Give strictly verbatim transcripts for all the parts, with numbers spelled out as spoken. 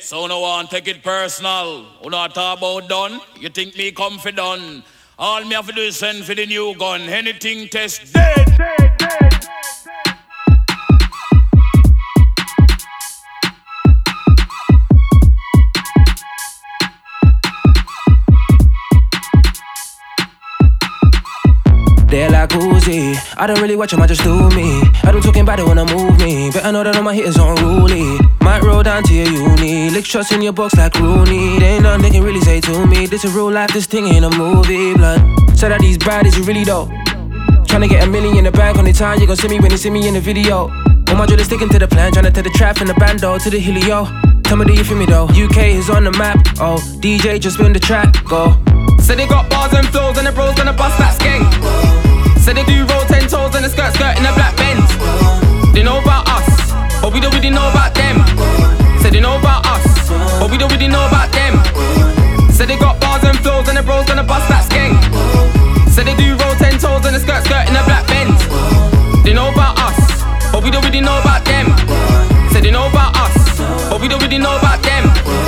So no one take it personal. Who not talk about done? You think me come for done? All me have to do is send for the new gun. Anything test dead, dead, dead. They're like Uzi, I don't really watch them, I just do me. I don't talking about it when I move me. Better know that all my hitters unruly. Might roll down to your uni, lick shots in your box like Rooney. There ain't nothing they can really say to me. This is real life, this thing ain't a movie, blood. So that these baddies, you really dope. Tryna get a million in the bank on the time, you gon' see me when you see me in the video. All my drill is sticking to the plan, tryna take the trap from the bando to the helio. Tell me, do you feel me though? U K is on the map, oh, D J just spin the track, go. Say they got bars and flows and the bros gonna bust that skeng. Say they do roll ten toes and the skirt skirt in the black Benz. They know about us, but we don't really know about them. Say they know about us, but we don't really know about them. Say they got bars and flows and the bros gonna bust that skeng. Say they do roll ten toes and the skirt skirt in the black Benz. They know about us, but we don't really know about them. Say they know about us, but we don't really know about them.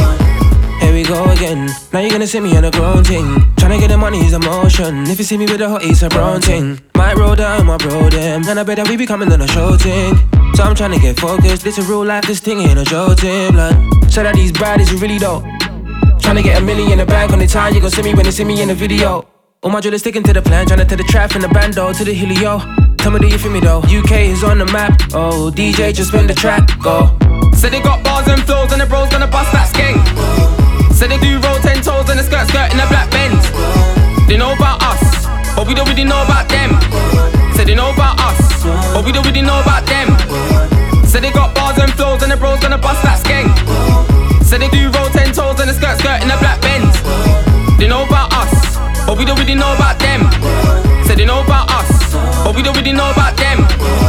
Here we go again. Now you're gonna see me on a grown thing. Tryna get the money is emotion. If you see me with a hottie, it's a brown thing. Might roll down my bro them, and I bet that we be coming on a show thing. So I'm tryna get focused. This is real life, this thing ain't a show thing, blood. So that these baddies you really dope. Tryna get a million in the bank on the time, you gon' see me when you see me in the video. All my drill is sticking to the plan, tryna take the trap from the bando to the helio. Tell me, do you feel me though? U K is on the map, oh, D J just spin the track, go. Say they got bars and flows and the bros gonna bust that skeng. Say they do roll ten toes and the skirt skirt in the black Benz. They know about us, but we don't really know about them. Say they know about us, but we don't really know about them. Say they got bars and flows and the bros gonna bust that skeng. Say they do roll ten toes and the skirt skirt in the black Benz. They know about us, but we don't really know about them. Say they know about us, but we don't really know about them.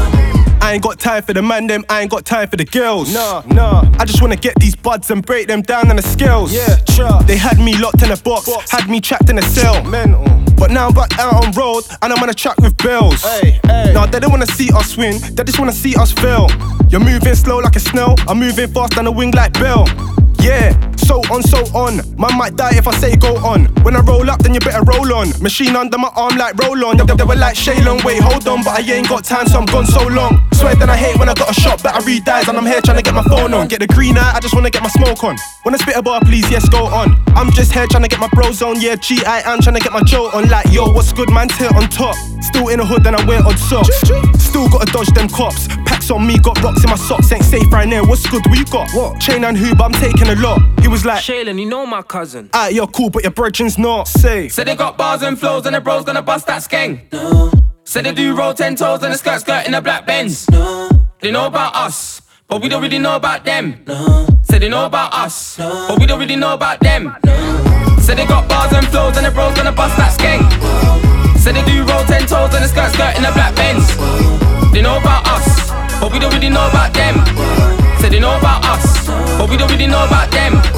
I ain't got time for the man them, I ain't got time for the girls. Nah, nah. I just wanna get these buds and break them down on the scales. Yeah, sure. They had me locked in a box, box. Had me trapped in a cell. Mental. But now I'm back out on road and I'm on a track with bills. Hey, hey. Now they don't wanna see us win, they just wanna see us fail. You're moving slow like a snail, I'm moving fast on the wing like Bell. Yeah, so on, so on. Man might die if I say go on. When I roll up, then you better roll on. Machine under my arm like roll on. They, they, they were like Shaylon, wait, hold on. But I ain't got time, so I'm gone so long. Swear that I hate when I got a shot, battery dies. And I'm here trying to get my phone on. Get the green eye, I just wanna get my smoke on. Wanna spit a bar, please, yes, go on. I'm just here trying to get my bros on. Yeah, G I am trying to get my Joe on. Like, yo, what's good, man's here on top. Still in the hood, then I wear odd socks. Still gotta dodge them cops. Packs on me, got rocks in my socks. Ain't safe right now, what's good, we got? What? Chain and who, but I'm taking a lot. He was like, Shaylon, you know my cousin. Ah, you're cool, but your brethren's not. Say, say they got bars and flows and the bros gonna bust that skeng. No. Say they do roll ten toes and the skirt skirt in the black Benz. No. They know about us, but we don't really know about them. No. Say they know about us, no. But we don't really know about them. No. Say they got bars and flows and the bros gonna bust that skeng. No. Say they do roll ten toes and the skirt skirt in the black Benz. No. They know about us, but we don't really know about them. Say they know about us, but we don't really know about them.